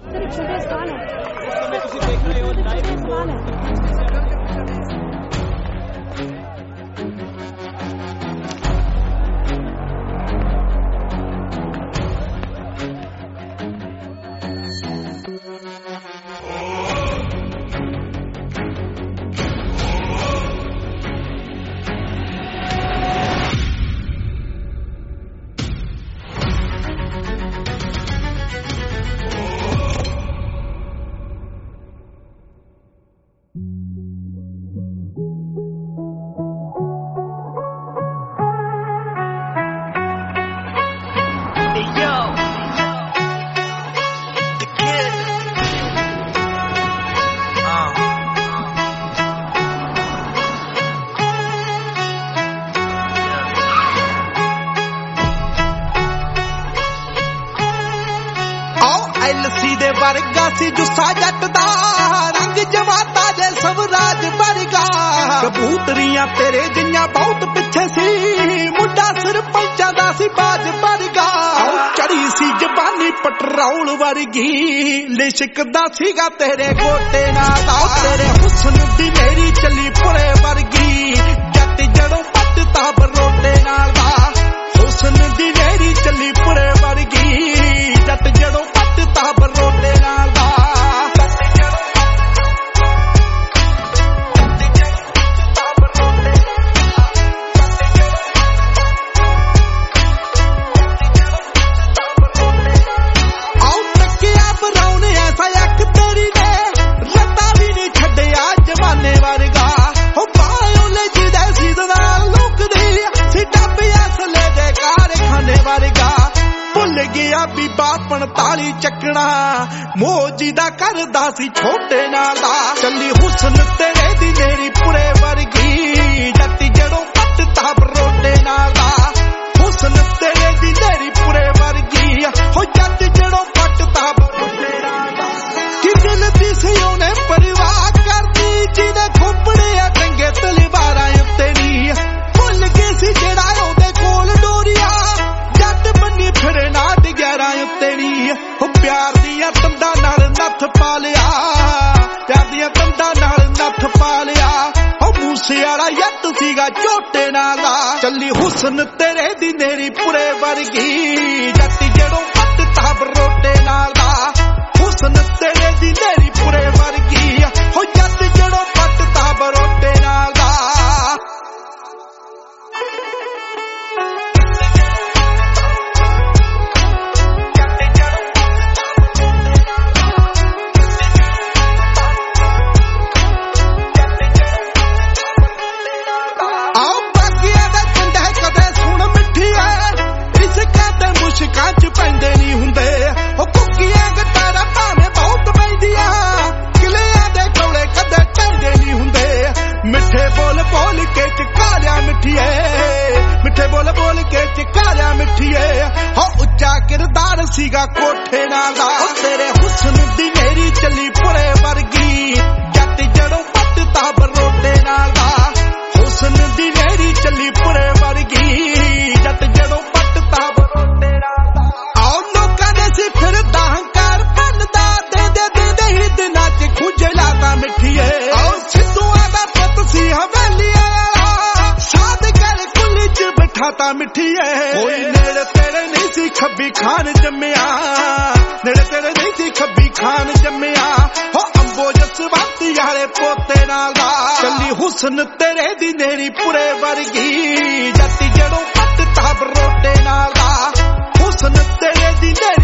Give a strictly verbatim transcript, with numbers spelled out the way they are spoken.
सिर्फ छोटे सवाल है। इस समय ਤੁਸੀਂ ਦੇਖ ਰਹੇ ਹੋ ਲਾਈਵ सवाल है। एलसी दे वर्गा सी जुस्सा जट दा रंग जमाता जे स्वराज वर्गा कबूतरियां तेरे जियां बहुत पिछे सी मुंडा सरपंचा दा सी बाज वर्गा चढ़ी सी जबानी पटरौल वर्गी लिशकदा सीगा तेरे गोटे नाल तेरे हुस्न दी मेरी चली पुरे वर्गी जट जड़ों पटता बरोटे नाल दा हुस्न दी मेरी चली पुरे वर्गी जट जड़ों बरोटे नाल दा आओ तकिया बनाउने ऐसा अख तेरी ने रत्ता भी नहीं छड्डिया जमाने वर्गा हो बायोले जी दे सीधा लोक दी सिटा पिया सले दे कारखाने वर्गा भुल गया बीबा पंताली चकना मोजी दा करदा सी छोटे नाल दा चली हुस्न तेरे दी मेरी पुरे वर्गी जट जड़ों पटता बरोटे नाल दा हुस्न तेरे दी मेरी पुरे वर्गी हो जट जड़ों पटता बरोटे नाल दा कि दिल दी सी ओने परिवार करदी जिने खोपड़े टंगे तलवारां उत्ते नी भुल गई सी जेड़ा ओदे कोल डोरिया जट बन्नी फिरे ना ग्यारह तेरी हो प्यार दिया तंदा नाल नथ पा लिया प्यार दिया तंदा नाल नथ पा लिया हो मूसे वाला यत सीगा झोटे नाल चली हुस्न तेरे दी मेरी पुरे वर्गी जट जड़ों पटता बरोटे नाल दा हुस्न तेरे दी मेरी पुरे वर्गी हो जट जड़ों पटता बरोटे नाल दा मुश्कां पैंदे नहीं हुंदे हो कुकियां गटारा भावें बहुत पैंदियां किलियां दे कोले कदे टंदे नहीं हुंदे मिठे बोल बोल के चिकालिया मिठिए मिठे बोल बोल के चिकालिया मिठिए हो उच्चा किरदार सीगा कोठे नाल दा तेरे हुस्न दी मेरी चली पुरे वर्गी जट जड़ों पटता बरोटे नाल दा हुस्न दी मेरी चली पुरे वर्गी जट जड़ों पटता बरोटे नाल दा आओ लोकां दे सी फिरदा हंकार फलदा दे दे दे दे ही दिनां च खुजलाता मिठिए आओ सिद्धूआं दा पुत सी हवेली वाला साध कर कुली च बिठाता मिठिए कोई नेड़े तेरे नहीं सी खब्बी खान जम्मिया नेड़े तेरे नहीं सी खब्बी खान जम्मिया हो अंबो जसवंती वाले पोते नाल दा चली हुस्न तेरे दी मेरी पुरे वर्गी जट जड़ों पटता बरोटे नाल दा हुस्न तेरे दी